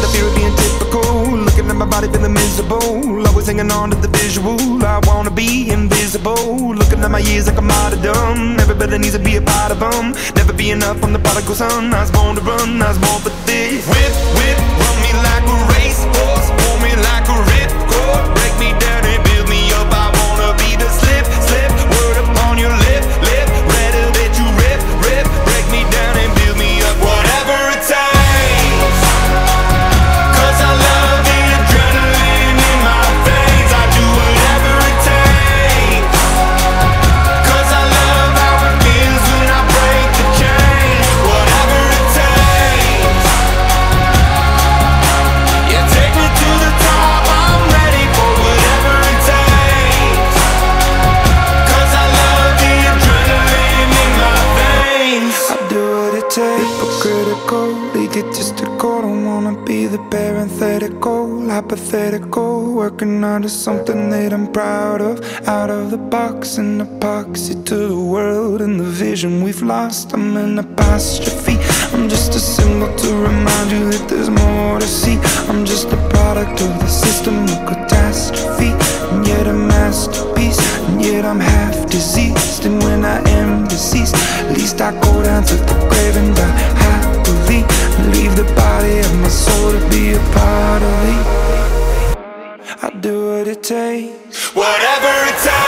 the fear of being typical. Looking at my body feeling miserable. Always hanging on to the visual. I wanna be invisible. Looking at my years like I'm martyrdom. Everybody needs to be a part of them. Never be enough, I'm the prodigal son. I was born to run, I was born for this. Whip, whip, run me like a racehorse. Pull me like a ripcord. Break me down and build me up. I wanna be the slip, slip. Word upon your lip, lip. Rather that you rip, rip. Break me down and build me up. Whatever it takes. 'Cause I love the adrenaline in my veins. I do whatever it takes. 'Cause I love how it feels when I break the chains. Whatever it takes. Yeah, take me to the top. I'm ready for whatever it takes. 'Cause I love the adrenaline in my veins. I do what it takes. Hypocritical, egotistical. Don't wanna be the parenthetical, hypothetical. Working onto something that I'm proud of. Out of the box, an epoxy to the world and the vision we've lost. I'm an apostrophe. I'm just a symbol to remind you that there's more to see. I'm just a product of the system of catastrophe, and yet a masterpiece. And yet I'm half diseased, and when I am deceased, at least I go down to the grave and die happily, and leave the body of my soul to be a part of me. I do what it takes. Whatever it takes.